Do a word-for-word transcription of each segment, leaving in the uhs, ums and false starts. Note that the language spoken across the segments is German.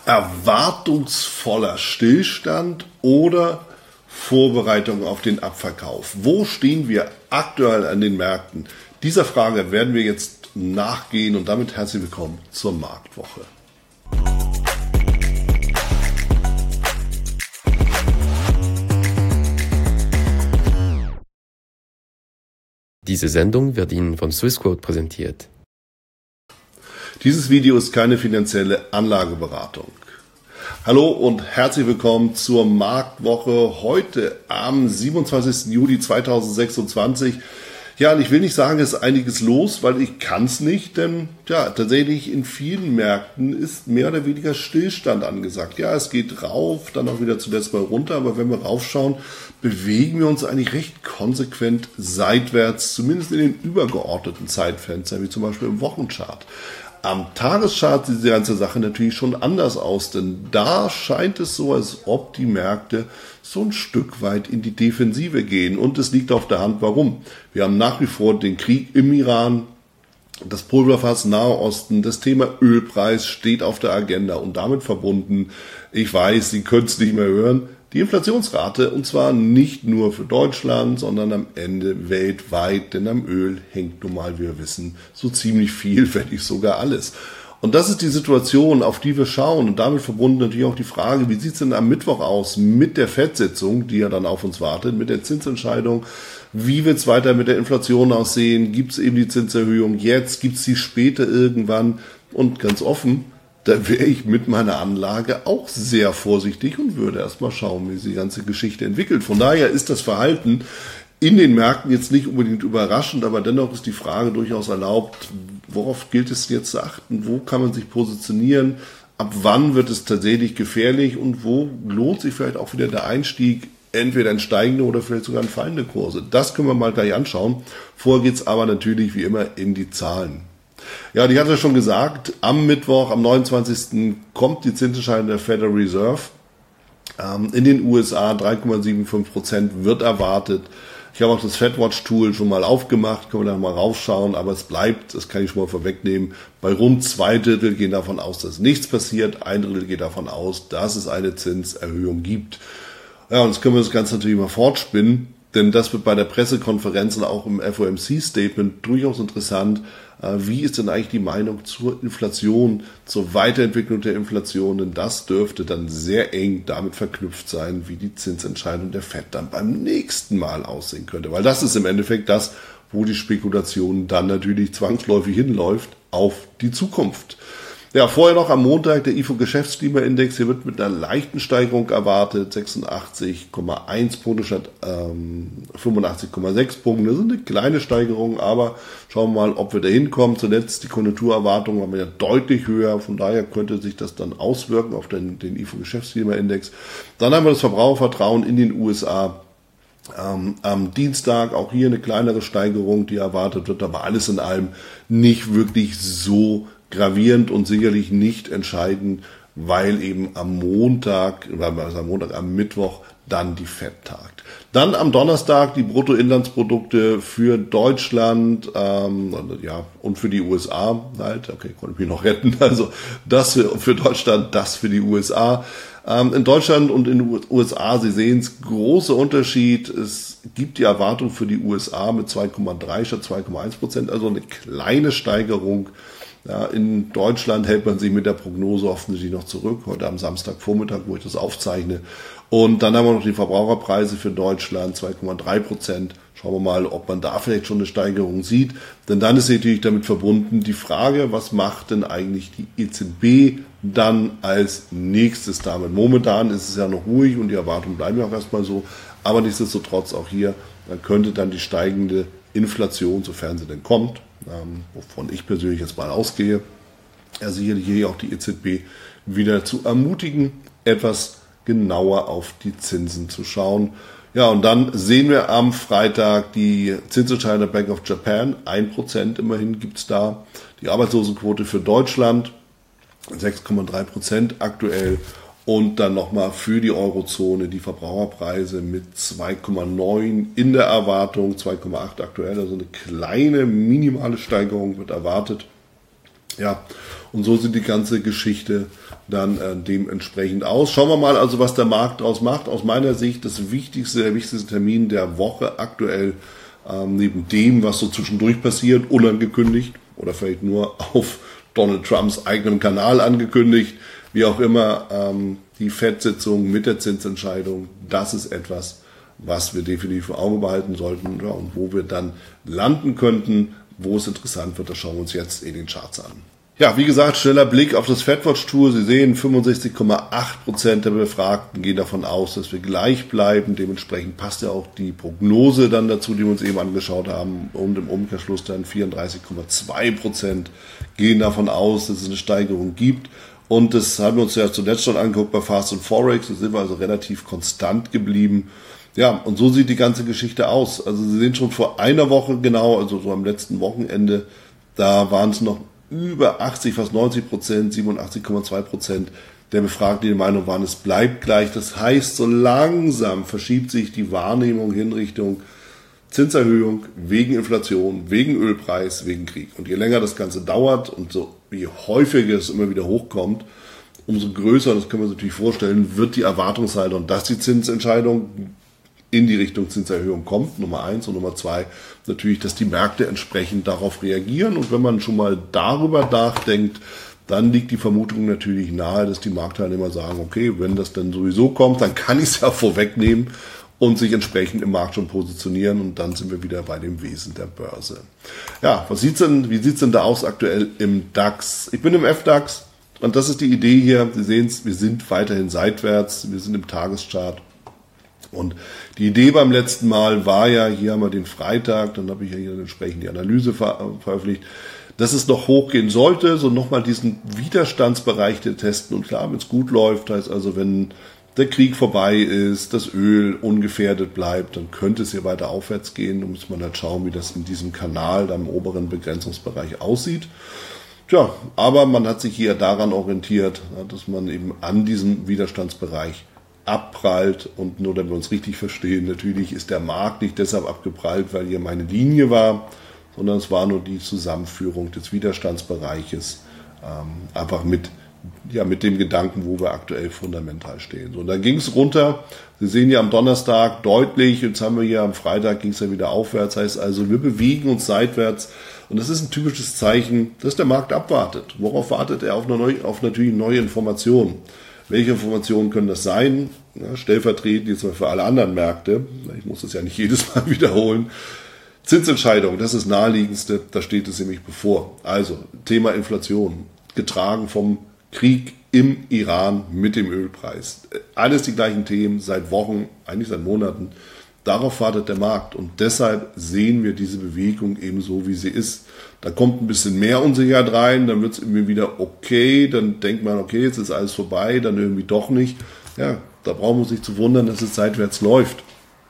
Erwartungsvoller Stillstand oder Vorbereitung auf den Abverkauf? Wo stehen wir aktuell an den Märkten? Dieser Frage werden wir jetzt nachgehen und damit herzlich willkommen zur Marktwoche. Diese Sendung wird Ihnen von Swissquote präsentiert. Dieses Video ist keine finanzielle Anlageberatung. Hallo und herzlich willkommen zur Marktwoche heute am siebenundzwanzigsten Juli zweitausendsechsundzwanzig. Ja, und ich will nicht sagen, es ist einiges los, weil ich kann es nicht, denn ja, tatsächlich in vielen Märkten ist mehr oder weniger Stillstand angesagt. Ja, es geht rauf, dann auch wieder zuletzt mal runter, aber wenn wir raufschauen, bewegen wir uns eigentlich recht konsequent seitwärts, zumindest in den übergeordneten Zeitfenstern, wie zum Beispiel im Wochenchart. Am Tageschart sieht die ganze Sache natürlich schon anders aus, denn da scheint es so, als ob die Märkte so ein Stück weit in die Defensive gehen. Und es liegt auf der Hand, warum. Wir haben nach wie vor den Krieg im Iran, das Pulverfass Nahe Osten, das Thema Ölpreis steht auf der Agenda und damit verbunden, ich weiß, Sie können es nicht mehr hören, die Inflationsrate, und zwar nicht nur für Deutschland, sondern am Ende weltweit, denn am Öl hängt nun mal, wie wir wissen, so ziemlich viel, wenn nicht sogar alles. Und das ist die Situation, auf die wir schauen und damit verbunden natürlich auch die Frage, wie sieht es denn am Mittwoch aus mit der Fed-Sitzung, die ja dann auf uns wartet, mit der Zinsentscheidung, wie wird es weiter mit der Inflation aussehen, gibt es eben die Zinserhöhung jetzt, gibt es die später irgendwann und ganz offen, da wäre ich mit meiner Anlage auch sehr vorsichtig und würde erstmal schauen, wie sich die ganze Geschichte entwickelt. Von daher ist das Verhalten in den Märkten jetzt nicht unbedingt überraschend, aber dennoch ist die Frage durchaus erlaubt, worauf gilt es jetzt zu achten, wo kann man sich positionieren, ab wann wird es tatsächlich gefährlich und wo lohnt sich vielleicht auch wieder der Einstieg, entweder in steigende oder vielleicht sogar in fallende Kurse. Das können wir mal gleich anschauen. Vorher geht es aber natürlich wie immer in die Zahlen. Ja, und ich hatte schon gesagt, am Mittwoch, am neunundzwanzigsten kommt die Zinsentscheidung der Federal Reserve. Ähm, in den U S A drei Komma fünfundsiebzig Prozent wird erwartet. Ich habe auch das FedWatch-Tool schon mal aufgemacht, können wir da mal raufschauen, aber es bleibt, das kann ich schon mal vorwegnehmen, bei rund zwei Drittel gehen davon aus, dass nichts passiert, ein Drittel geht davon aus, dass es eine Zinserhöhung gibt. Ja, und jetzt können wir das Ganze natürlich mal fortspinnen, denn das wird bei der Pressekonferenz und auch im F O M C-Statement durchaus interessant. Wie ist denn eigentlich die Meinung zur Inflation, zur Weiterentwicklung der Inflation? Denn das dürfte dann sehr eng damit verknüpft sein, wie die Zinsentscheidung der Fed dann beim nächsten Mal aussehen könnte. Weil das ist im Endeffekt das, wo die Spekulation dann natürlich zwangsläufig hinläuft auf die Zukunft. Ja, vorher noch am Montag der I F O-Geschäftsklimaindex. Hier wird mit einer leichten Steigerung erwartet. sechsundachtzig Komma eins Punkte statt ähm, fünfundachtzig Komma sechs Punkte. Das ist eine kleine Steigerung, aber schauen wir mal, ob wir da hinkommen. Zuletzt die Konjunkturerwartungen waren ja deutlich höher. Von daher könnte sich das dann auswirken auf den, den I F O-Geschäftsklimaindex. Dann haben wir das Verbrauchervertrauen in den U S A. Ähm, am Dienstag auch hier eine kleinere Steigerung, die erwartet wird, aber alles in allem nicht wirklich so gravierend und sicherlich nicht entscheidend, weil eben am Montag, also am Montag, am Mittwoch dann die Fed tagt. Dann am Donnerstag die Bruttoinlandsprodukte für Deutschland ähm, ja, und für die U S A halt. Okay, konnte ich mich noch retten. Also das für, für Deutschland, das für die U S A. Ähm, in Deutschland und in den U S A, Sie sehen es, großer Unterschied. Es gibt die Erwartung für die U S A mit zwei Komma drei statt zwei Komma eins Prozent, also eine kleine Steigerung. Ja, in Deutschland hält man sich mit der Prognose offensichtlich noch zurück, heute am Samstagvormittag, wo ich das aufzeichne. Und dann haben wir noch die Verbraucherpreise für Deutschland, zwei Komma drei Prozent. Schauen wir mal, ob man da vielleicht schon eine Steigerung sieht. Denn dann ist natürlich damit verbunden die Frage, was macht denn eigentlich die E Z B dann als nächstes damit? Momentan ist es ja noch ruhig und die Erwartungen bleiben ja auch erstmal so. Aber nichtsdestotrotz auch hier, dann könnte dann die steigende Inflation, sofern sie denn kommt, ähm, wovon ich persönlich jetzt mal ausgehe, ja, sicherlich hier auch die E Z B wieder zu ermutigen, etwas genauer auf die Zinsen zu schauen. Ja, und dann sehen wir am Freitag die Zinsentscheidung der Bank of Japan, ein Prozent immerhin gibt es da. Die Arbeitslosenquote für Deutschland, sechs Komma drei Prozent aktuell. Und dann nochmal für die Eurozone die Verbraucherpreise mit zwei Komma neun in der Erwartung, zwei Komma acht aktuell, also eine kleine minimale Steigerung wird erwartet. Ja, und so sieht die ganze Geschichte dann äh, dementsprechend aus. Schauen wir mal also, was der Markt daraus macht. Aus meiner Sicht das wichtigste, der wichtigste Termin der Woche aktuell, ähm, neben dem, was so zwischendurch passiert, unangekündigt oder vielleicht nur auf Donald Trumps eigenem Kanal angekündigt, wie auch immer, ähm, die Fed-Sitzung mit der Zinsentscheidung, das ist etwas, was wir definitiv im Auge behalten sollten, ja, und wo wir dann landen könnten. Wo es interessant wird, das schauen wir uns jetzt in den Charts an. Ja, wie gesagt, schneller Blick auf das FedWatch-Tool. Sie sehen, fünfundsechzig Komma acht Prozent der Befragten gehen davon aus, dass wir gleich bleiben. Dementsprechend passt ja auch die Prognose dann dazu, die wir uns eben angeschaut haben. Und im Umkehrschluss dann vierunddreißig Komma zwei Prozent gehen davon aus, dass es eine Steigerung gibt. Und das haben wir uns ja zuletzt schon angeguckt bei Fast und Forex. Da sind wir also relativ konstant geblieben. Ja, und so sieht die ganze Geschichte aus. Also Sie sehen schon vor einer Woche genau, also so am letzten Wochenende, da waren es noch über achtzig, fast neunzig Prozent, siebenundachtzig Komma zwei Prozent der Befragten, die der Meinung waren, es bleibt gleich. Das heißt, so langsam verschiebt sich die Wahrnehmung hin Richtung Zinserhöhung wegen Inflation, wegen Ölpreis, wegen Krieg. Und je länger das Ganze dauert und so je häufiger es immer wieder hochkommt, umso größer, das können wir uns natürlich vorstellen, wird die Erwartungshaltung, dass die Zinsentscheidung in die Richtung Zinserhöhung kommt, Nummer eins, und Nummer zwei, natürlich, dass die Märkte entsprechend darauf reagieren. Und wenn man schon mal darüber nachdenkt, dann liegt die Vermutung natürlich nahe, dass die Marktteilnehmer sagen, okay, wenn das dann sowieso kommt, dann kann ich es ja vorwegnehmen und sich entsprechend im Markt schon positionieren, und dann sind wir wieder bei dem Wesen der Börse. Ja, was sieht's denn, wie sieht's denn da aus aktuell im DAX? Ich bin im F DAX und das ist die Idee hier. Sie sehen es, wir sind weiterhin seitwärts, wir sind im Tageschart. Und die Idee beim letzten Mal war ja, hier haben wir den Freitag, dann habe ich ja hier entsprechend die Analyse ver veröffentlicht, dass es noch hochgehen sollte, so nochmal diesen Widerstandsbereich der testen. Und klar, wenn es gut läuft, heißt also, wenn der Krieg vorbei ist, das Öl ungefährdet bleibt, dann könnte es hier weiter aufwärts gehen. Da muss man halt schauen, wie das in diesem Kanal, da im oberen Begrenzungsbereich aussieht. Tja, aber man hat sich hier daran orientiert, dass man eben an diesem Widerstandsbereich abprallt. Und nur damit wir uns richtig verstehen, natürlich ist der Markt nicht deshalb abgeprallt, weil hier meine Linie war, sondern es war nur die Zusammenführung des Widerstandsbereiches, ähm, einfach mit, ja, mit dem Gedanken, wo wir aktuell fundamental stehen. So, und dann ging es runter. Sie sehen ja am Donnerstag deutlich, jetzt haben wir hier am Freitag, ging es ja wieder aufwärts, heißt also, wir bewegen uns seitwärts. Und das ist ein typisches Zeichen, dass der Markt abwartet. Worauf wartet er? Auf, eine neue, auf natürlich neue Informationen. Welche Informationen können das sein? Ja, stellvertretend jetzt mal für alle anderen Märkte. Ich muss das ja nicht jedes Mal wiederholen. Zinsentscheidung, das ist das Naheliegendste. Da steht es nämlich bevor. Also Thema Inflation, getragen vom Krieg im Iran mit dem Ölpreis. Alles die gleichen Themen seit Wochen, eigentlich seit Monaten. Darauf wartet der Markt. Und deshalb sehen wir diese Bewegung eben so, wie sie ist. Da kommt ein bisschen mehr Unsicherheit rein, dann wird es irgendwie wieder okay, dann denkt man, okay, jetzt ist alles vorbei, dann irgendwie doch nicht. Ja, da brauchen wir uns nicht zu wundern, dass es seitwärts läuft.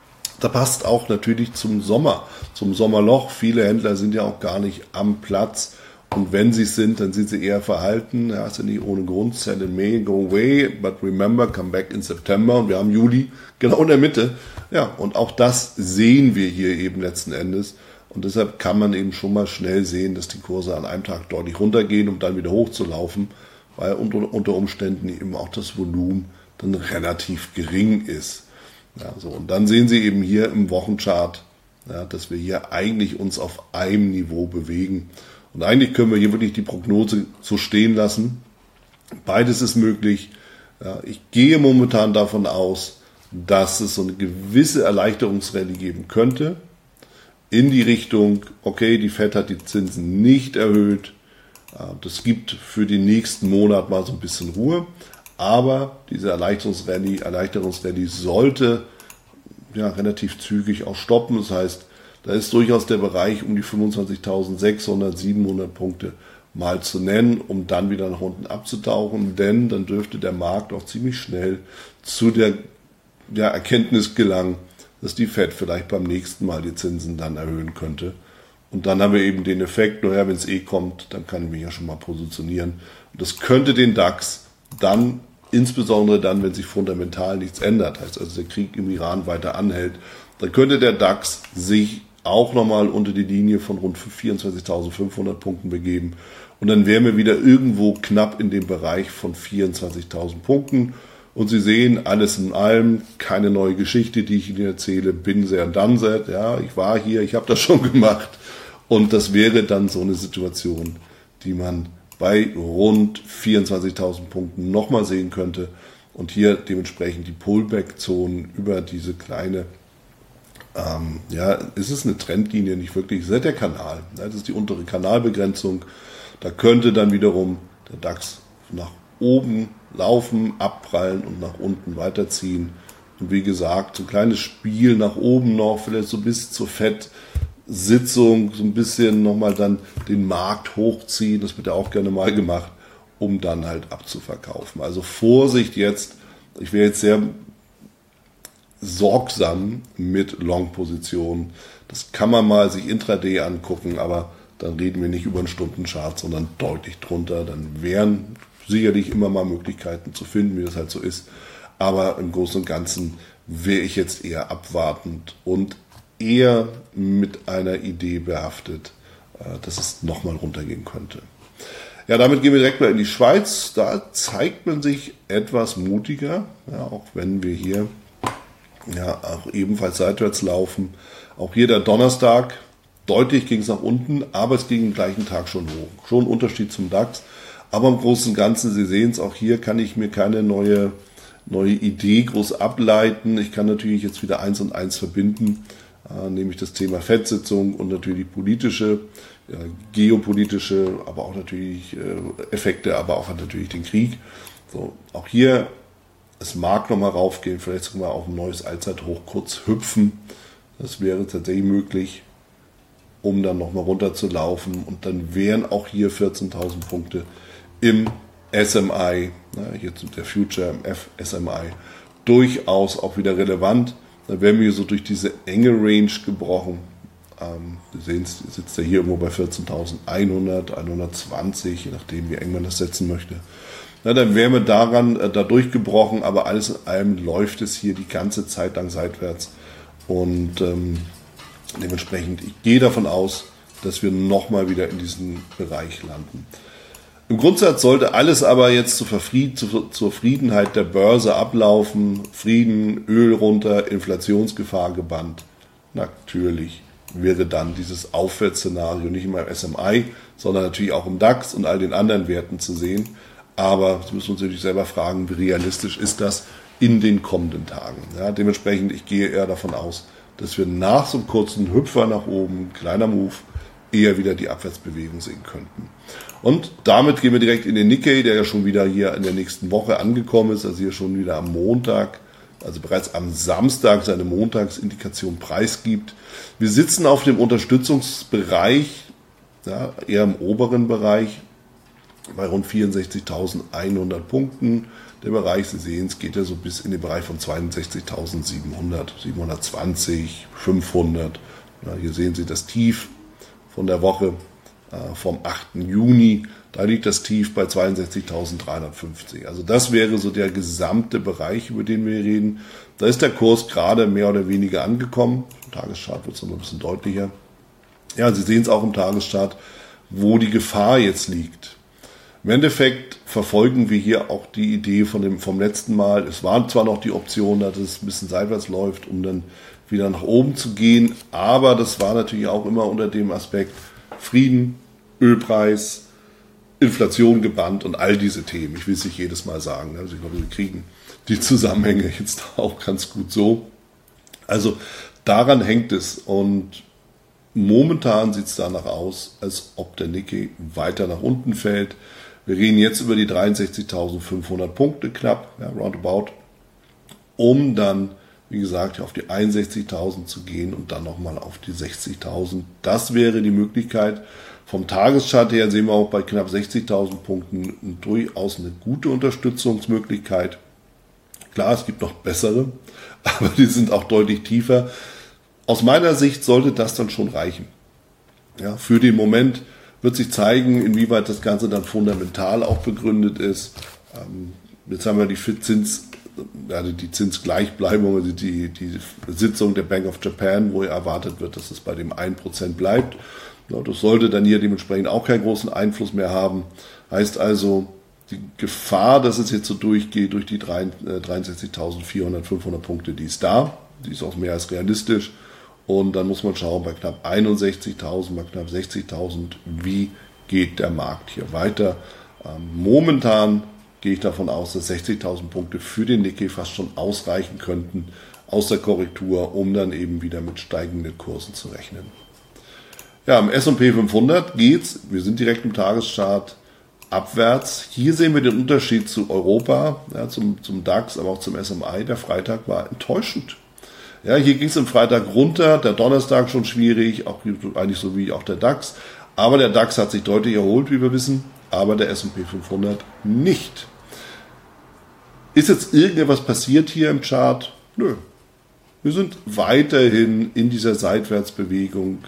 Da passt auch natürlich zum Sommer, zum Sommerloch. Viele Händler sind ja auch gar nicht am Platz. Und wenn sie es sind, dann sind sie eher verhalten. Ja, ist ja nicht ohne Grund. Sell in May, go away, but remember, come back in September. Und wir haben Juli genau in der Mitte. Ja, und auch das sehen wir hier eben letzten Endes. Und deshalb kann man eben schon mal schnell sehen, dass die Kurse an einem Tag deutlich runtergehen, um dann wieder hochzulaufen, weil unter, unter Umständen eben auch das Volumen dann relativ gering ist. Ja, so. Und dann sehen Sie eben hier im Wochenchart, ja, dass wir hier eigentlich uns auf einem Niveau bewegen. Und eigentlich können wir hier wirklich die Prognose so stehen lassen. Beides ist möglich. Ja, ich gehe momentan davon aus, dass es so eine gewisse Erleichterungsrallye geben könnte. In die Richtung, okay, die Fed hat die Zinsen nicht erhöht. Das gibt für den nächsten Monat mal so ein bisschen Ruhe. Aber diese Erleichterungsrallye, Erleichterungsrallye sollte ja, relativ zügig auch stoppen. Das heißt, da ist durchaus der Bereich um die fünfundzwanzigtausendsechshundert, siebenhundert Punkte mal zu nennen, um dann wieder nach unten abzutauchen. Denn dann dürfte der Markt auch ziemlich schnell zu der, der Erkenntnis gelangen, dass die Fed vielleicht beim nächsten Mal die Zinsen dann erhöhen könnte. Und dann haben wir eben den Effekt, naja, wenn es eh kommt, dann kann ich mich ja schon mal positionieren. Und das könnte den DAX dann, insbesondere dann, wenn sich fundamental nichts ändert, heißt also der Krieg im Iran weiter anhält, dann könnte der DAX sich auch nochmal unter die Linie von rund vierundzwanzigtausendfünfhundert Punkten begeben. Und dann wären wir wieder irgendwo knapp in dem Bereich von vierundzwanzigtausend Punkten. Und Sie sehen, alles in allem, keine neue Geschichte, die ich Ihnen erzähle. Bin sehr done that. Ja, ich war hier, ich habe das schon gemacht. Und das wäre dann so eine Situation, die man bei rund vierundzwanzigtausend Punkten nochmal sehen könnte. Und hier dementsprechend die Pullback-Zonen über diese kleine, ähm, ja, ist es eine Trendlinie, nicht wirklich, das ist der Kanal. Das ist die untere Kanalbegrenzung. Da könnte dann wiederum der DAX nach oben laufen, abprallen und nach unten weiterziehen. Und wie gesagt, so ein kleines Spiel nach oben noch, vielleicht so bis zur Fed-Sitzung, so ein bisschen nochmal dann den Markt hochziehen, das wird ja auch gerne mal gemacht, um dann halt abzuverkaufen. Also Vorsicht jetzt, ich wäre jetzt sehr sorgsam mit Long-Positionen. Das kann man mal sich intraday angucken, aber dann reden wir nicht über einen Stundenchart, sondern deutlich drunter. Dann wären sicherlich immer mal Möglichkeiten zu finden, wie das halt so ist. Aber im Großen und Ganzen wäre ich jetzt eher abwartend und eher mit einer Idee behaftet, dass es nochmal runtergehen könnte. Ja, damit gehen wir direkt mal in die Schweiz. Da zeigt man sich etwas mutiger, ja, auch wenn wir hier ja auch ebenfalls seitwärts laufen. Auch hier der Donnerstag, deutlich ging es nach unten, aber es ging am gleichen Tag schon hoch. Schon ein Unterschied zum DAX. Aber im Großen und Ganzen, Sie sehen es, auch hier kann ich mir keine neue, neue Idee groß ableiten. Ich kann natürlich jetzt wieder eins und eins verbinden, äh, nämlich das Thema Fed-Sitzung und natürlich politische, ja, geopolitische, aber auch natürlich äh, Effekte, aber auch natürlich den Krieg. So, auch hier, es mag nochmal raufgehen, vielleicht sogar auf ein neues Allzeithoch kurz hüpfen. Das wäre tatsächlich möglich, um dann nochmal runter zu laufen. Und dann wären auch hier vierzehntausend Punkte im S M I, na, hier der Future im F S M I, durchaus auch wieder relevant. Dann werden wir so durch diese enge Range gebrochen. Ähm, Sie sehen es, sitzt er hier irgendwo bei vierzehntausendeinhundert, hundertzwanzig, je nachdem wie eng man das setzen möchte. Na, dann wären wir daran äh, da durchgebrochen, aber alles in allem läuft es hier die ganze Zeit lang seitwärts. Und ähm, dementsprechend, ich gehe davon aus, dass wir nochmal wieder in diesen Bereich landen. Im Grundsatz sollte alles aber jetzt zur, Verfried- zur Zufriedenheit der Börse ablaufen. Frieden, Öl runter, Inflationsgefahr gebannt. Natürlich wäre dann dieses Aufwärtsszenario nicht immer im S M I, sondern natürlich auch im DAX und all den anderen Werten zu sehen. Aber Sie müssen uns natürlich selber fragen, wie realistisch ist das in den kommenden Tagen. Ja, dementsprechend, ich gehe eher davon aus, dass wir nach so einem kurzen Hüpfer nach oben, kleiner Move, eher wieder die Abwärtsbewegung sehen könnten. Und damit gehen wir direkt in den Nikkei, der ja schon wieder hier in der nächsten Woche angekommen ist, also hier schon wieder am Montag, also bereits am Samstag seine Montagsindikation preisgibt. Wir sitzen auf dem Unterstützungsbereich, ja, eher im oberen Bereich, bei rund vierundsechzigtausendeinhundert Punkten. Der Bereich, Sie sehen es, geht ja so bis in den Bereich von zweiundsechzigtausendsiebenhundert, siebenhundertzwanzig, fünfhundert. Ja, hier sehen Sie das Tief von der Woche äh, vom achten Juni. Da liegt das Tief bei zweiundsechzigtausenddreihundertfünfzig. Also das wäre so der gesamte Bereich, über den wir reden. Da ist der Kurs gerade mehr oder weniger angekommen. Im Tageschart wird es noch ein bisschen deutlicher. Ja, Sie sehen es auch im Tageschart, wo die Gefahr jetzt liegt. Im Endeffekt verfolgen wir hier auch die Idee von dem, vom letzten Mal. Es war zwar noch die Option, dass es ein bisschen seitwärts läuft, um dann wieder nach oben zu gehen, aber das war natürlich auch immer unter dem Aspekt Frieden, Ölpreis, Inflation gebannt und all diese Themen. Ich will es nicht jedes Mal sagen. Also ich glaube, wir kriegen die Zusammenhänge jetzt auch ganz gut so. Also daran hängt es und momentan sieht es danach aus, als ob der Nikkei weiter nach unten fällt. Wir reden jetzt über die dreiundsechzigtausendfünfhundert Punkte knapp, ja, roundabout, um dann, wie gesagt, auf die einundsechzigtausend zu gehen und dann nochmal auf die sechzigtausend. Das wäre die Möglichkeit. Vom Tageschart her sehen wir auch bei knapp sechzigtausend Punkten durchaus eine gute Unterstützungsmöglichkeit. Klar, es gibt noch bessere, aber die sind auch deutlich tiefer. Aus meiner Sicht sollte das dann schon reichen. Ja, für den Moment wird sich zeigen, inwieweit das Ganze dann fundamental auch begründet ist. Ähm, jetzt haben wir die Zins, also die Zinsgleichbleibung, also die, die Sitzung der Bank of Japan, wo erwartet wird, dass es bei dem ein Prozent bleibt. Ja, das sollte dann hier dementsprechend auch keinen großen Einfluss mehr haben. Heißt also, die Gefahr, dass es jetzt so durchgeht durch die dreiundsechzigtausendvierhundert, fünfhundert Punkte, die ist da. Die ist auch mehr als realistisch. Und dann muss man schauen, bei knapp einundsechzigtausend, bei knapp sechzigtausend, wie geht der Markt hier weiter. Ähm, momentan gehe ich davon aus, dass sechzigtausend Punkte für den Nikkei fast schon ausreichen könnten aus der Korrektur, um dann eben wieder mit steigenden Kursen zu rechnen. Ja, im S und P fünfhundert geht's, wir sind direkt im Tageschart, abwärts. Hier sehen wir den Unterschied zu Europa, ja, zum, zum DAX, aber auch zum S M I. Der Freitag war enttäuschend. Ja, hier ging es am Freitag runter, der Donnerstag schon schwierig, auch eigentlich so wie auch der DAX. Aber der DAX hat sich deutlich erholt, wie wir wissen, aber der S und P fünfhundert nicht. Ist jetzt irgendetwas passiert hier im Chart? Nö. Wir sind weiterhin in dieser Seitwärtsbewegung.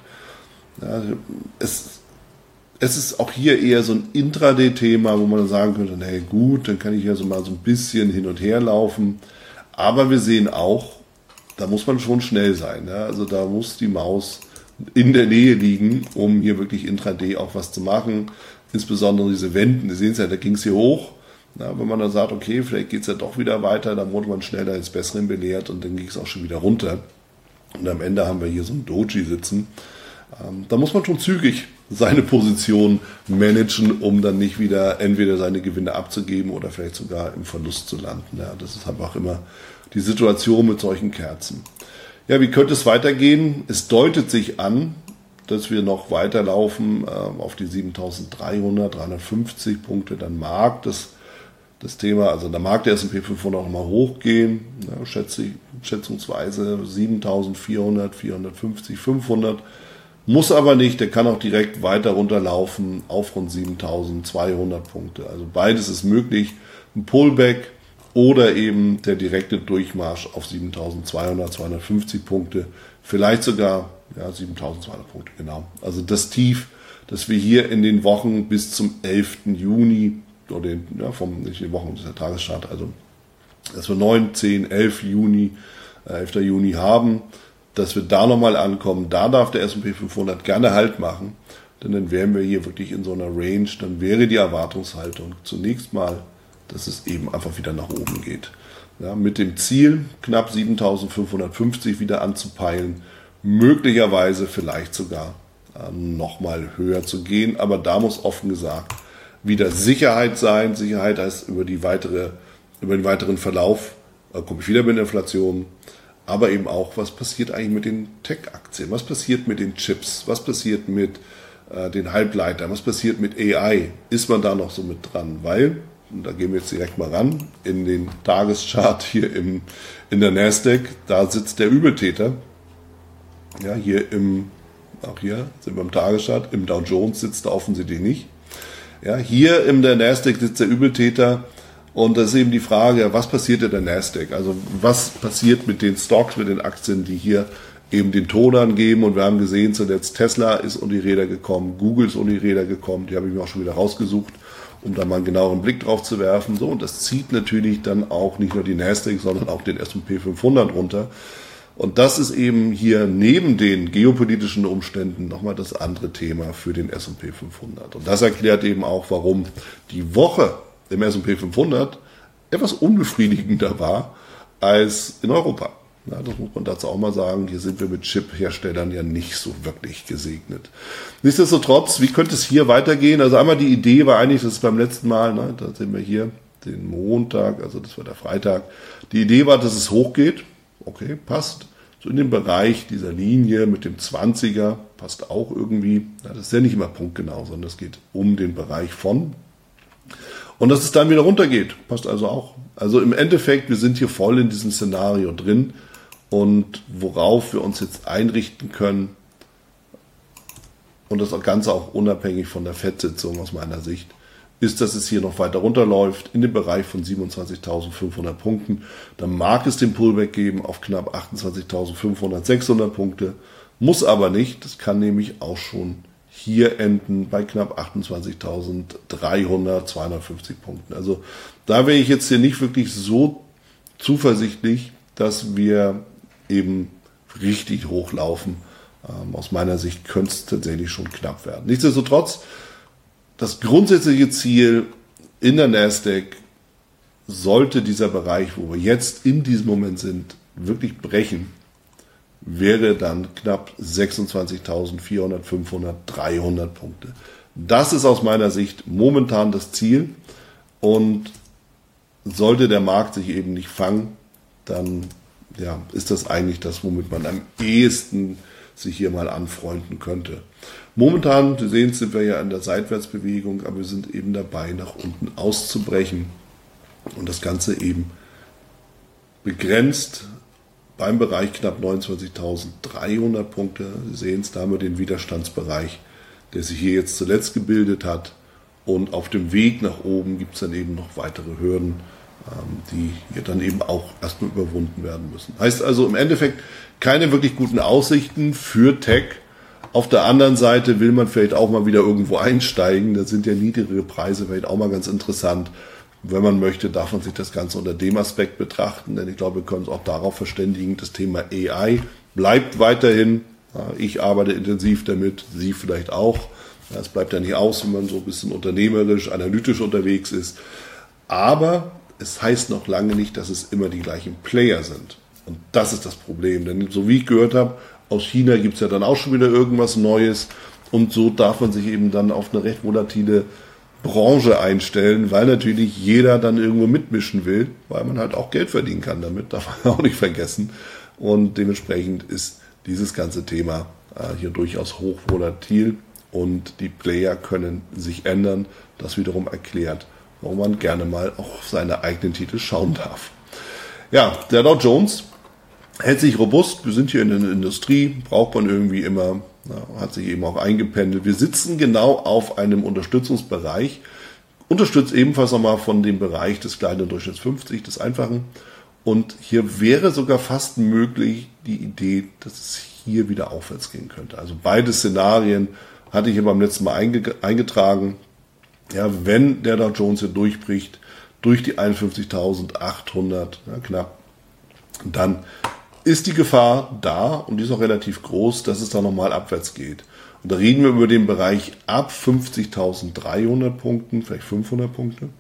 Ja, es, es ist auch hier eher so ein Intraday-Thema, wo man dann sagen könnte, hey gut, dann kann ich ja so mal so ein bisschen hin und her laufen. Aber wir sehen auch, da muss man schon schnell sein. Ja? Also da muss die Maus in der Nähe liegen, um hier wirklich Intraday auch was zu machen. Insbesondere diese Wenden, Sie sehen es ja, da ging es hier hoch. Ja, wenn man dann sagt, okay, vielleicht geht es ja doch wieder weiter, dann wurde man schneller ins Besseren belehrt und dann ging es auch schon wieder runter. Und am Ende haben wir hier so ein Doji sitzen. Ähm, da muss man schon zügig seine Position managen, um dann nicht wieder entweder seine Gewinne abzugeben oder vielleicht sogar im Verlust zu landen. Ja, das ist einfach immer die Situation mit solchen Kerzen. Ja, wie könnte es weitergehen? Es deutet sich an, dass wir noch weiterlaufen äh, auf die siebentausenddreihundert, dreihundertfünfzig Punkte. Dann mag das, das Thema, also da mag der S und P fünfhundert nochmal hochgehen, ja, schätze ich, schätzungsweise siebentausendvierhundert, vierhundertfünfzig, fünfhundert. Muss aber nicht, der kann auch direkt weiter runterlaufen auf rund siebentausendzweihundert Punkte. Also beides ist möglich, ein Pullback oder eben der direkte Durchmarsch auf siebentausendzweihundert, zweihundertfünfzig Punkte, vielleicht sogar ja, siebentausendzweihundert Punkte, genau. Also das Tief, das wir hier in den Wochen bis zum elften Juni, oder den, ja, vom, nicht die Wochen, das ist der Tagesstart, also dass wir neun, zehn, elf Juni, äh, elfter Juni haben, dass wir da nochmal ankommen, da darf der S und P fünfhundert gerne Halt machen, denn dann wären wir hier wirklich in so einer Range, dann wäre die Erwartungshaltung zunächst mal, dass es eben einfach wieder nach oben geht. Ja, mit dem Ziel, knapp siebentausendfünfhundertfünfzig wieder anzupeilen, möglicherweise vielleicht sogar äh, nochmal höher zu gehen, aber da muss offen gesagt wieder Sicherheit sein. Sicherheit heißt über, die weitere, über den weiteren Verlauf, äh, komme ich wieder mit der Inflation, aber eben auch, was passiert eigentlich mit den Tech-Aktien, was passiert mit den Chips, was passiert mit äh, den Halbleitern, was passiert mit A I, ist man da noch so mit dran, weil, und da gehen wir jetzt direkt mal ran, in den Tageschart hier im, in der Nasdaq, da sitzt der Übeltäter, ja, hier im, auch hier sind wir im Tageschart, im Dow Jones sitzt er offensichtlich nicht, ja, hier in der Nasdaq sitzt der Übeltäter. Und das ist eben die Frage, was passiert in der Nasdaq? Also was passiert mit den Stocks, mit den Aktien, die hier eben den Ton angeben? Und wir haben gesehen, zuletzt Tesla ist um die Räder gekommen, Google ist um die Räder gekommen, die habe ich mir auch schon wieder rausgesucht, um da mal einen genaueren Blick drauf zu werfen. So, und das zieht natürlich dann auch nicht nur die Nasdaq, sondern auch den S und P fünfhundert runter. Und das ist eben hier neben den geopolitischen Umständen nochmal das andere Thema für den S und P fünfhundert. Und das erklärt eben auch, warum die Woche im S und P fünfhundert etwas unbefriedigender war als in Europa. Ja, das muss man dazu auch mal sagen. Hier sind wir mit Chip-Herstellern ja nicht so wirklich gesegnet. Nichtsdestotrotz, wie könnte es hier weitergehen? Also einmal die Idee war eigentlich, das ist beim letzten Mal, ne, da sehen wir hier den Montag, also das war der Freitag. Die Idee war, dass es hochgeht. Okay, passt. So in dem Bereich dieser Linie mit dem zwanziger passt auch irgendwie. Ja, das ist ja nicht immer punktgenau, sondern es geht um den Bereich von. Und dass es dann wieder runtergeht, passt also auch. Also im Endeffekt, wir sind hier voll in diesem Szenario drin und worauf wir uns jetzt einrichten können und das Ganze auch unabhängig von der Fed-Sitzung aus meiner Sicht, ist, dass es hier noch weiter runterläuft in den Bereich von siebenundzwanzigtausendfünfhundert Punkten. Dann mag es den Pullback geben auf knapp achtundzwanzigtausendfünfhundert, sechshundert Punkte, muss aber nicht. Das kann nämlich auch schon hier enden bei knapp achtundzwanzigtausenddreihundert, zweihundertfünfzig Punkten. Also da wäre ich jetzt hier nicht wirklich so zuversichtlich, dass wir eben richtig hochlaufen Ähm, aus meiner Sicht könnte es tatsächlich schon knapp werden. Nichtsdestotrotz, das grundsätzliche Ziel in der Nasdaq sollte dieser Bereich, wo wir jetzt in diesem Moment sind, wirklich brechen, wäre dann knapp sechsundzwanzigtausendvierhundert, fünfhundert, dreihundert Punkte. Das ist aus meiner Sicht momentan das Ziel, und sollte der Markt sich eben nicht fangen, dann ja, ist das eigentlich das, womit man am ehesten sich hier mal anfreunden könnte. Momentan, Sie sehen, sind wir ja in der Seitwärtsbewegung, aber wir sind eben dabei, nach unten auszubrechen und das Ganze eben begrenzt beim Bereich knapp neunundzwanzigtausenddreihundert Punkte. Sie sehen es, da haben wir den Widerstandsbereich, der sich hier jetzt zuletzt gebildet hat. Und auf dem Weg nach oben gibt es dann eben noch weitere Hürden, die hier dann eben auch erstmal überwunden werden müssen. Heißt also im Endeffekt keine wirklich guten Aussichten für Tech. Auf der anderen Seite will man vielleicht auch mal wieder irgendwo einsteigen. Da sind ja niedrigere Preise vielleicht auch mal ganz interessant. Wenn man möchte, darf man sich das Ganze unter dem Aspekt betrachten, denn ich glaube, wir können uns auch darauf verständigen, das Thema A I bleibt weiterhin. Ich arbeite intensiv damit, Sie vielleicht auch. Es bleibt ja nicht aus, wenn man so ein bisschen unternehmerisch, analytisch unterwegs ist. Aber es heißt noch lange nicht, dass es immer die gleichen Player sind. Und das ist das Problem. Denn so wie ich gehört habe, aus China gibt es ja dann auch schon wieder irgendwas Neues. Und so darf man sich eben dann auf eine recht volatile Branche einstellen, weil natürlich jeder dann irgendwo mitmischen will, weil man halt auch Geld verdienen kann damit, darf man auch nicht vergessen. Und dementsprechend ist dieses ganze Thema äh, hier durchaus hoch volatil und die Player können sich ändern. Das wiederum erklärt, warum man gerne mal auch auf seine eigenen Titel schauen darf. Ja, der Dow Jones hält sich robust. Wir sind hier in der Industrie, braucht man irgendwie immer, ja, hat sich eben auch eingependelt. Wir sitzen genau auf einem Unterstützungsbereich, unterstützt ebenfalls nochmal von dem Bereich des kleinen Durchschnitts fünfzig, des einfachen. Und hier wäre sogar fast möglich die Idee, dass es hier wieder aufwärts gehen könnte. Also beide Szenarien hatte ich hier beim letzten Mal eingetragen. Ja, wenn der Dow Jones hier durchbricht, durch die einundfünfzigtausendachthundert, ja, knapp, dann ist die Gefahr da, und die ist auch relativ groß, dass es da nochmal abwärts geht. Und da reden wir über den Bereich ab fünfzigtausenddreihundert Punkten, vielleicht fünfhundert Punkte,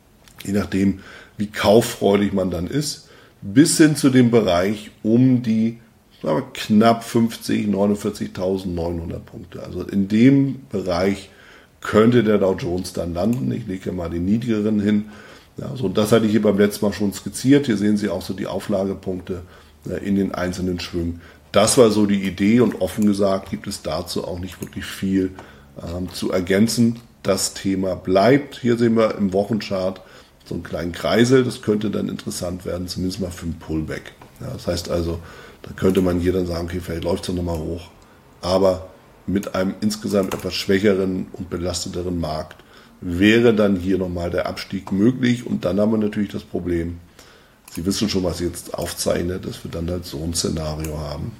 je nachdem, wie kauffreudig man dann ist, bis hin zu dem Bereich um die sagen wir, knapp fünfzig, neunundvierzigtausendneunhundert Punkte. Also in dem Bereich könnte der Dow Jones dann landen. Ich lege mal den niedrigeren hin. Ja, so, das hatte ich hier beim letzten Mal schon skizziert. Hier sehen Sie auch so die Auflagepunkte in den einzelnen Schwüngen. Das war so die Idee, und offen gesagt gibt es dazu auch nicht wirklich viel ähm, zu ergänzen. Das Thema bleibt. Hier sehen wir im Wochenchart so einen kleinen Kreisel. Das könnte dann interessant werden, zumindest mal für ein Pullback. Ja, das heißt also, da könnte man hier dann sagen, okay, vielleicht läuft es dann nochmal hoch. Aber mit einem insgesamt etwas schwächeren und belasteteren Markt wäre dann hier nochmal der Abstieg möglich. Und dann haben wir natürlich das Problem, Sie wissen schon, was ich jetzt aufzeichne, dass wir dann halt so ein Szenario haben.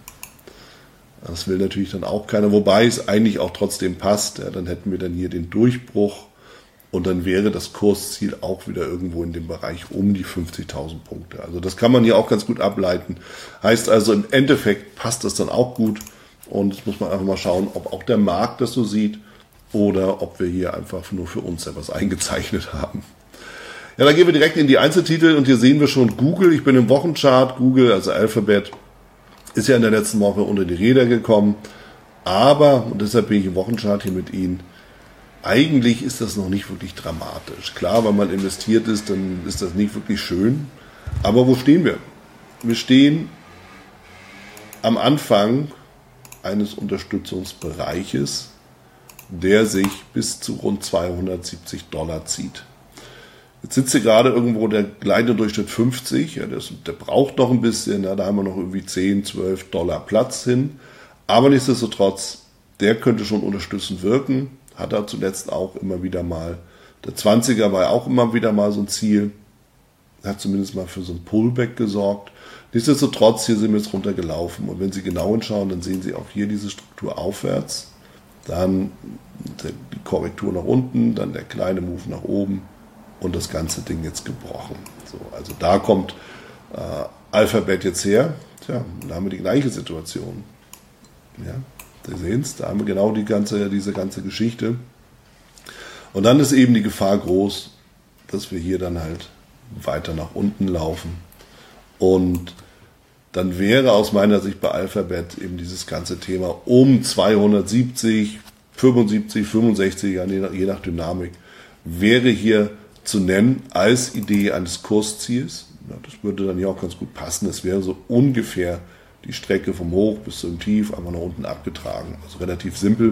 Das will natürlich dann auch keiner, wobei es eigentlich auch trotzdem passt. Ja, dann hätten wir dann hier den Durchbruch und dann wäre das Kursziel auch wieder irgendwo in dem Bereich um die fünfzigtausend Punkte. Also das kann man hier auch ganz gut ableiten. Heißt also, im Endeffekt passt das dann auch gut, und jetzt muss man einfach mal schauen, ob auch der Markt das so sieht oder ob wir hier einfach nur für uns etwas eingezeichnet haben. Ja, dann gehen wir direkt in die Einzeltitel, und hier sehen wir schon Google. Ich bin im Wochenchart. Google, also Alphabet, ist ja in der letzten Woche unter die Räder gekommen. Aber, und deshalb bin ich im Wochenchart hier mit Ihnen, eigentlich ist das noch nicht wirklich dramatisch. Klar, wenn man investiert ist, dann ist das nicht wirklich schön. Aber wo stehen wir? Wir stehen am Anfang eines Unterstützungsbereiches, der sich bis zu rund zweihundertsiebzig Dollar zieht. Jetzt sitzt hier gerade irgendwo der kleine Durchschnitt fünfzig, ja, das, der braucht noch ein bisschen, ja, da haben wir noch irgendwie zehn, zwölf Dollar Platz hin. Aber nichtsdestotrotz, der könnte schon unterstützend wirken, hat er zuletzt auch immer wieder mal. Der zwanziger war auch immer wieder mal so ein Ziel, hat zumindest mal für so ein Pullback gesorgt. Nichtsdestotrotz, hier sind wir jetzt runtergelaufen, und wenn Sie genau hinschauen, dann sehen Sie auch hier diese Struktur aufwärts, dann die Korrektur nach unten, dann der kleine Move nach oben und das ganze Ding jetzt gebrochen. So, also da kommt äh, Alphabet jetzt her. Tja, da haben wir die gleiche Situation. Ja, Sie sehen es, da haben wir genau die ganze, diese ganze Geschichte. Und dann ist eben die Gefahr groß, dass wir hier dann halt weiter nach unten laufen. Und dann wäre aus meiner Sicht bei Alphabet eben dieses ganze Thema um zweihundertsiebzig, fünfundsiebzig, fünfundsechzig, je nach, je nach Dynamik, wäre hier zu nennen als Idee eines Kursziels. Ja, das würde dann hier auch ganz gut passen. Es wäre so ungefähr die Strecke vom Hoch bis zum Tief einfach nach unten abgetragen. Also relativ simpel.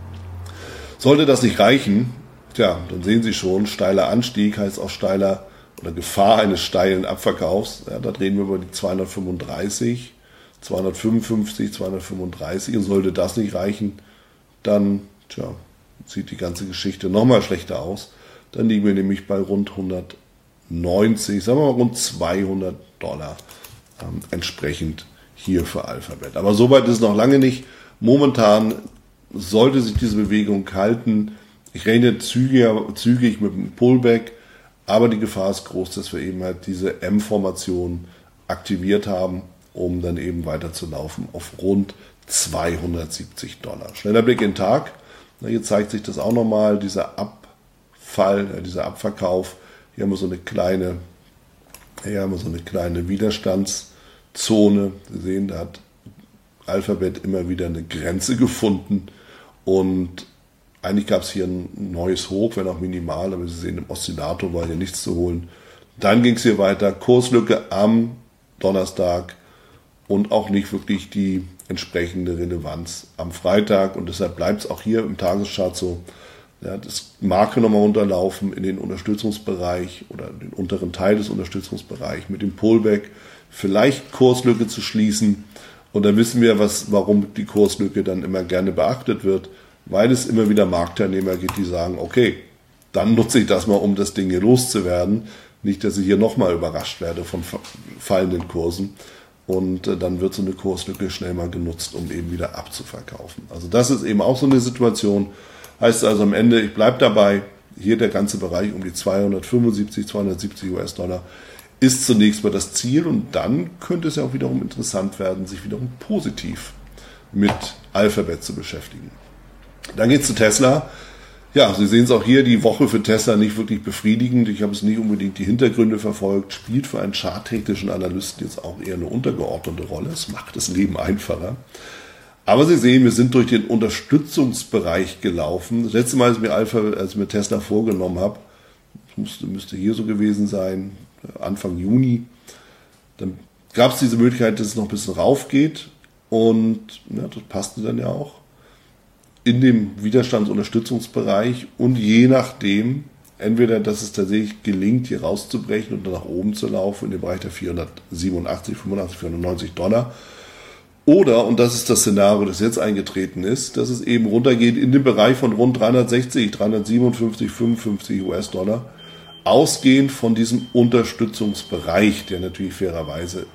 Sollte das nicht reichen, tja, dann sehen Sie schon, steiler Anstieg heißt auch steiler oder Gefahr eines steilen Abverkaufs. Ja, da reden wir über die zweihundertfünfunddreißig, zweihundertfünfundfünfzig, zweihundertfünfunddreißig. Und sollte das nicht reichen, dann tja, sieht die ganze Geschichte nochmal schlechter aus. Dann liegen wir nämlich bei rund hundertneunzig, sagen wir mal rund zweihundert Dollar ähm, entsprechend hier für Alphabet. Aber so weit ist es noch lange nicht. Momentan sollte sich diese Bewegung halten. Ich rechne zügig, zügig mit dem Pullback, aber die Gefahr ist groß, dass wir eben halt diese M-Formation aktiviert haben, um dann eben weiter zu laufen auf rund zweihundertsiebzig Dollar. Schneller Blick in den Tag. Hier zeigt sich das auch nochmal, dieser Abfall, dieser Abverkauf. Hier haben wir so eine kleine, hier haben wir so eine kleine Widerstandszone. Sie sehen, da hat Alphabet immer wieder eine Grenze gefunden und eigentlich gab es hier ein neues Hoch, wenn auch minimal, aber Sie sehen, im Oszillator war hier nichts zu holen. Dann ging es hier weiter, Kurslücke am Donnerstag und auch nicht wirklich die entsprechende Relevanz am Freitag und deshalb bleibt es auch hier im Tageschart so. Ja, das mag nochmal runterlaufen in den Unterstützungsbereich oder den unteren Teil des Unterstützungsbereichs mit dem Pullback, vielleicht Kurslücke zu schließen. Und dann wissen wir, was, warum die Kurslücke dann immer gerne beachtet wird, weil es immer wieder Marktteilnehmer gibt, die sagen, okay, dann nutze ich das mal, um das Ding hier loszuwerden. Nicht, dass ich hier nochmal überrascht werde von fallenden Kursen. Und äh, dann wird so eine Kurslücke schnell mal genutzt, um eben wieder abzuverkaufen. Also das ist eben auch so eine Situation. Heißt also am Ende, ich bleibe dabei, hier der ganze Bereich um die zweihundertfünfundsiebzig, zweihundertsiebzig US-Dollar ist zunächst mal das Ziel und dann könnte es ja auch wiederum interessant werden, sich wiederum positiv mit Alphabet zu beschäftigen. Dann geht es zu Tesla. Ja, Sie sehen es auch hier, die Woche für Tesla nicht wirklich befriedigend. Ich habe es nicht unbedingt die Hintergründe verfolgt, spielt für einen charttechnischen Analysten jetzt auch eher eine untergeordnete Rolle. Es macht das Leben einfacher. Aber Sie sehen, wir sind durch den Unterstützungsbereich gelaufen. Das letzte Mal, als ich mir, Alpha, als ich mir Tesla vorgenommen habe, das müsste, müsste hier so gewesen sein, Anfang Juni, dann gab es diese Möglichkeit, dass es noch ein bisschen rauf geht. Und ja, das passte dann ja auch in dem Widerstandsunterstützungsbereich und je nachdem, entweder, dass es tatsächlich gelingt, hier rauszubrechen und dann nach oben zu laufen in den Bereich der vierhundertsiebenundachtzig, fünfundachtzig, vierhundertneunzig Dollar oder, und das ist das Szenario, das jetzt eingetreten ist, dass es eben runtergeht in den Bereich von rund dreihundertsechzig, dreihundertsiebenundfünfzig, fünfundfünfzig US-Dollar, ausgehend von diesem Unterstützungsbereich, der natürlich fairerweise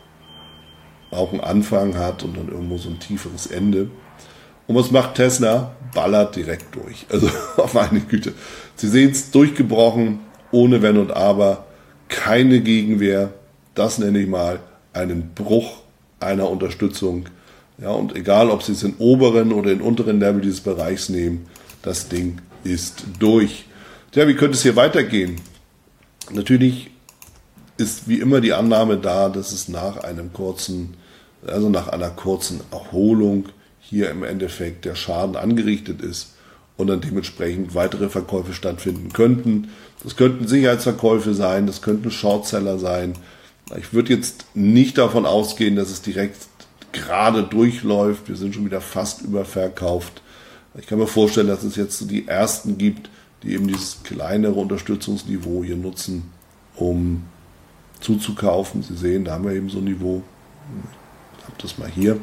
auch einen Anfang hat und dann irgendwo so ein tieferes Ende. Und was macht Tesla? Ballert direkt durch. Also auf meine Güte. Sie sehen es, durchgebrochen, ohne Wenn und Aber, keine Gegenwehr. Das nenne ich mal einen Bruch einer Unterstützung. Ja, und egal, ob Sie es in oberen oder in unteren Level dieses Bereichs nehmen, das Ding ist durch. Tja, wie könnte es hier weitergehen? Natürlich ist wie immer die Annahme da, dass es nach einem kurzen, also nach einer kurzen Erholung hier im Endeffekt der Schaden angerichtet ist und dann dementsprechend weitere Verkäufe stattfinden könnten. Das könnten Sicherheitsverkäufe sein, das könnten Shortseller sein. Ich würde jetzt nicht davon ausgehen, dass es direkt gerade durchläuft. Wir sind schon wieder fast überverkauft. Ich kann mir vorstellen, dass es jetzt so die ersten gibt, die eben dieses kleinere Unterstützungsniveau hier nutzen, um zuzukaufen. Sie sehen, da haben wir eben so ein Niveau. Ich habe das mal hier.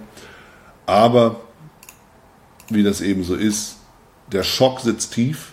Aber wie das eben so ist, der Schock sitzt tief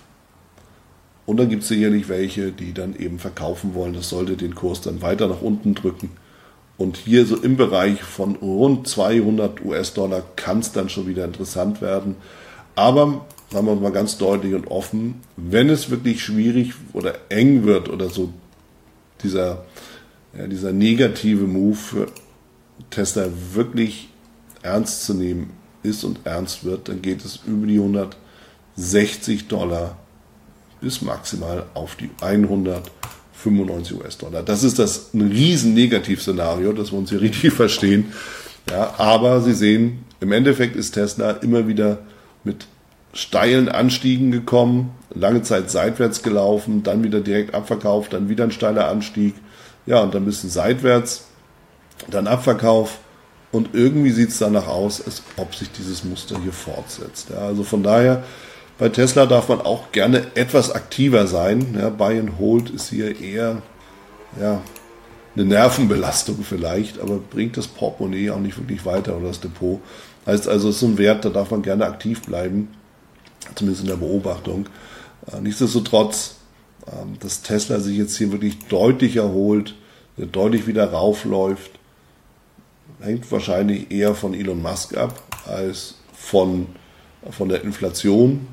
und dann gibt es sicherlich welche, die dann eben verkaufen wollen. Das sollte den Kurs dann weiter nach unten drücken. Und hier so im Bereich von rund zweihundert US-Dollar kann es dann schon wieder interessant werden. Aber, sagen wir mal ganz deutlich und offen, wenn es wirklich schwierig oder eng wird oder so dieser, ja, dieser negative Move für Tesla wirklich ernst zu nehmen ist und ernst wird, dann geht es über die hundertsechzig Dollar bis maximal auf die hundertfünfundneunzig US-Dollar. Das ist das ein riesen Negativszenario, das wir uns hier richtig verstehen. Ja, aber Sie sehen, im Endeffekt ist Tesla immer wieder mit steilen Anstiegen gekommen, lange Zeit seitwärts gelaufen, dann wieder direkt abverkauft, dann wieder ein steiler Anstieg, ja, und dann ein bisschen seitwärts, dann Abverkauf, und irgendwie sieht es danach aus, als ob sich dieses Muster hier fortsetzt. Ja, also von daher, bei Tesla darf man auch gerne etwas aktiver sein. Ja, Buy and Hold ist hier eher ja, eine Nervenbelastung vielleicht, aber bringt das Portemonnaie auch nicht wirklich weiter oder das Depot. Heißt also, es ist ein Wert, da darf man gerne aktiv bleiben, zumindest in der Beobachtung. Nichtsdestotrotz, dass Tesla sich jetzt hier wirklich deutlich erholt, deutlich wieder raufläuft, hängt wahrscheinlich eher von Elon Musk ab als von, von der Inflation.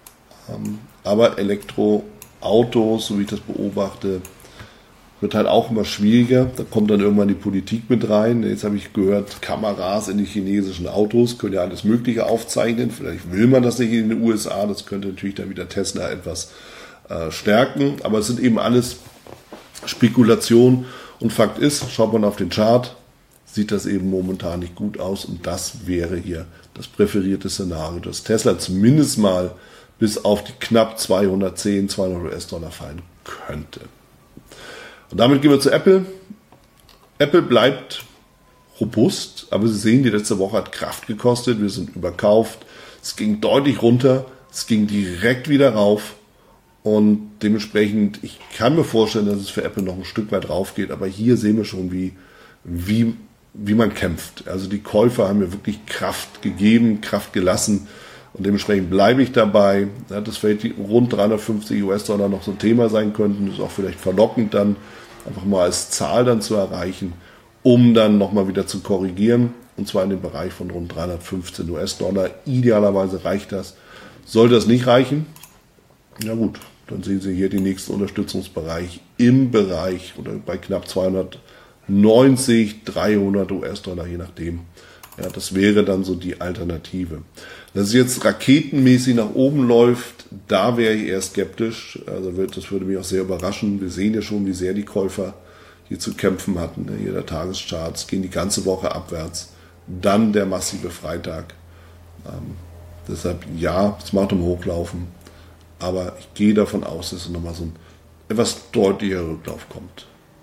Aber Elektroautos, so wie ich das beobachte, wird halt auch immer schwieriger. Da kommt dann irgendwann die Politik mit rein. Jetzt habe ich gehört, Kameras in den chinesischen Autos können ja alles Mögliche aufzeichnen. Vielleicht will man das nicht in den U S A. Das könnte natürlich dann wieder Tesla etwas äh, stärken. Aber es sind eben alles Spekulationen. Und Fakt ist, schaut man auf den Chart, sieht das eben momentan nicht gut aus. Und das wäre hier das präferierte Szenario, dass Tesla zumindest mal bis auf die knapp zweihundertzehn, zweihundert US-Dollar fallen könnte. Und damit gehen wir zu Apple. Apple bleibt robust, aber Sie sehen, die letzte Woche hat Kraft gekostet. Wir sind überkauft. Es ging deutlich runter. Es ging direkt wieder rauf. Und dementsprechend, ich kann mir vorstellen, dass es für Apple noch ein Stück weit rauf geht. Aber hier sehen wir schon, wie, wie, wie man kämpft. Also die Käufer haben mir wirklich Kraft gegeben, Kraft gelassen. Und dementsprechend bleibe ich dabei, ja, dass vielleicht rund dreihundertfünfzig US-Dollar noch so ein Thema sein könnten. Das ist auch vielleicht verlockend dann, einfach mal als Zahl dann zu erreichen, um dann nochmal wieder zu korrigieren. Und zwar in dem Bereich von rund dreihundertfünfzehn US-Dollar. Idealerweise reicht das. Sollte das nicht reichen? Ja gut, dann sehen Sie hier den nächsten Unterstützungsbereich im Bereich oder bei knapp zweihundertneunzig, dreihundert US-Dollar, je nachdem. Ja, das wäre dann so die Alternative. Dass es jetzt raketenmäßig nach oben läuft, da wäre ich eher skeptisch. Also das würde mich auch sehr überraschen. Wir sehen ja schon, wie sehr die Käufer hier zu kämpfen hatten. Hier der Tagescharts gehen die ganze Woche abwärts. Dann der massive Freitag. Ähm, deshalb ja, es macht um Hochlaufen. Aber ich gehe davon aus, dass es nochmal so ein etwas deutlicher Rücklauf kommt.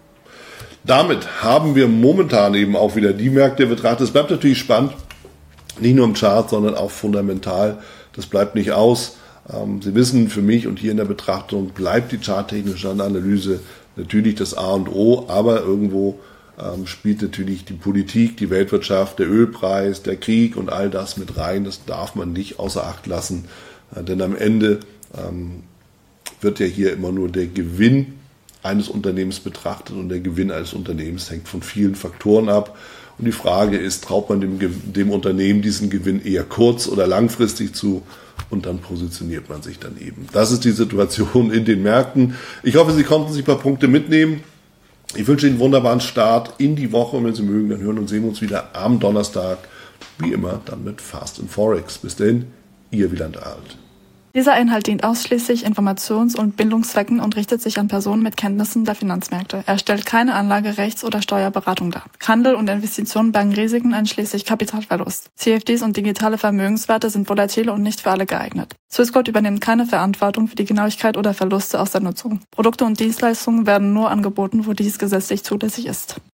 Damit haben wir momentan eben auch wieder die Märkte betrachtet. Es bleibt natürlich spannend, nicht nur im Chart, sondern auch fundamental. Das bleibt nicht aus. Sie wissen, für mich und hier in der Betrachtung bleibt die charttechnische Analyse natürlich das A und O, aber irgendwo spielt natürlich die Politik, die Weltwirtschaft, der Ölpreis, der Krieg und all das mit rein. Das darf man nicht außer Acht lassen, denn am Ende wird ja hier immer nur der Gewinn eines Unternehmens betrachtet und der Gewinn eines Unternehmens hängt von vielen Faktoren ab. Und die Frage ist, traut man dem, dem Unternehmen diesen Gewinn eher kurz- oder langfristig zu und dann positioniert man sich dann eben. Das ist die Situation in den Märkten. Ich hoffe, Sie konnten sich ein paar Punkte mitnehmen. Ich wünsche Ihnen einen wunderbaren Start in die Woche und wenn Sie mögen, dann hören und sehen wir uns wieder am Donnerstag. Wie immer dann mit Fast and Forex. Bis dahin, Ihr Wieland Alt. Dieser Inhalt dient ausschließlich Informations- und Bildungszwecken und richtet sich an Personen mit Kenntnissen der Finanzmärkte. Er stellt keine Anlage-, Rechts- oder Steuerberatung dar. Handel und Investitionen bergen Risiken einschließlich Kapitalverlust. C F Ds und digitale Vermögenswerte sind volatile und nicht für alle geeignet. Swissquote übernimmt keine Verantwortung für die Genauigkeit oder Verluste aus der Nutzung. Produkte und Dienstleistungen werden nur angeboten, wo dies gesetzlich zulässig ist.